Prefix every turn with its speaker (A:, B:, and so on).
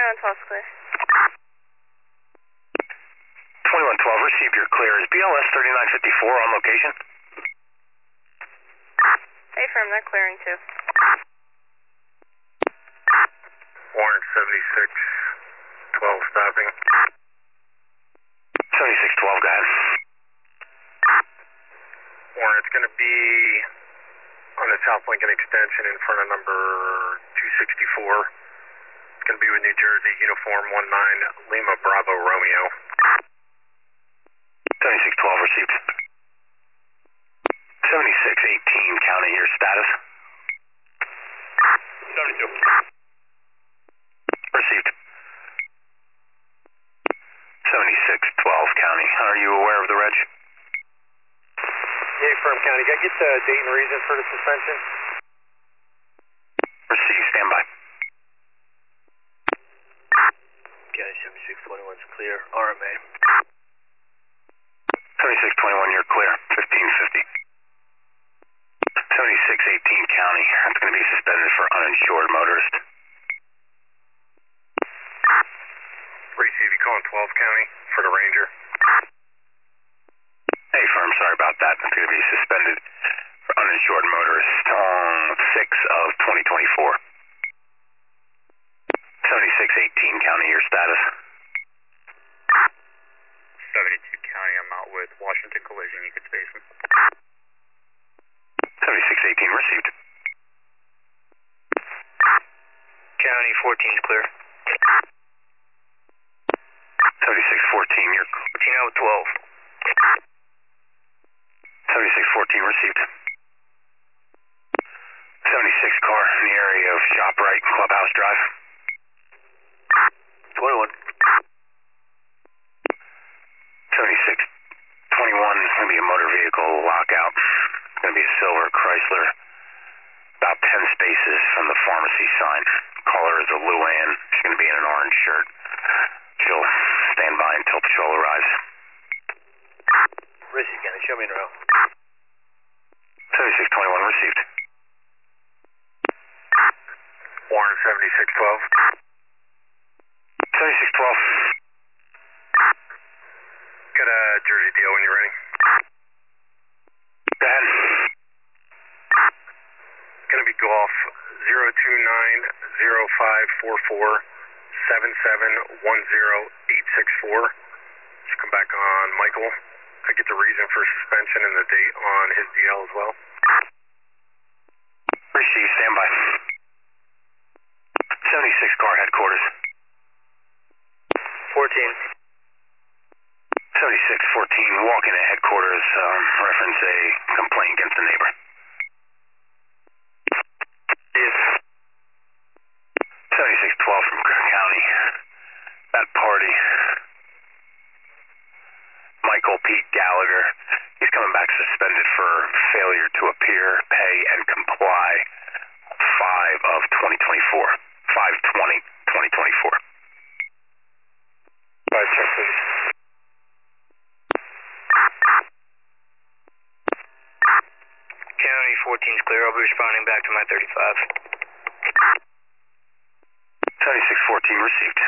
A: 2112's clear.
B: 2112, received, you're clear. Is BLS 3954 on location?
A: Affirm, they're clearing too.
C: Warrant 7612 stopping.
B: 7612, go ahead.
C: Warrant, it's going to be on the South Lincoln extension in front of number 264. It's going to be with New Jersey, uniform 19 Lima Bravo Romeo.
B: 7612 received. 7618 county, your status?
C: 72.
B: Received. 7612 county, are you aware of the reg?
C: Yeah, Affirm County. Can I get the date and reason for the suspension?
B: Received, stand by.
C: County 7621's clear. RMA.
B: 7621, you're clear. 1550. 7618 county, that's going to be suspended for uninsured motorist.
C: Receive, you calling 12 County for the Ranger?
B: Hey, firm, sorry about that. It's going to be suspended for uninsured motorist on 6 of 2024. 7618 county, your status?
C: 72 County, I'm out with Washington Collision. You can space me.
B: 7618 received.
C: County 14's clear.
B: 7614, you're
C: 14 out with 12.
B: 7614 received. 76 car in the area of ShopRite, Clubhouse Drive.
C: 21.
B: 7621 is going to be a motor vehicle lockout. It's going to be a silver Chrysler, about 10 spaces from the pharmacy sign. Caller is a Luann. She's going to be in an orange shirt. She'll stand by until patrol arrives.
C: Received, County. Show me in a row.
B: 7621 received.
C: Warrant 7612.
B: 7612.
C: Got a Jersey deal when you're ready.
B: Go ahead.
C: It's going to be Golf 0290544771084. Just come back on Michael. I get the reason for suspension and the date on his DL as well.
B: Receive, stand by. 76 car headquarters.
C: 14.
B: 7614 walking at headquarters, reference a complaint against a neighbor.
C: Yes.
B: 7612 from Cook County. That party. Michael Pete Gallagher. He's coming back suspended for failure to appear, pay, and comply. 5 of 2024. 5/20/2024.
C: All right, check, please. County 14's clear. I'll be responding back to my 35.
B: 7614 received.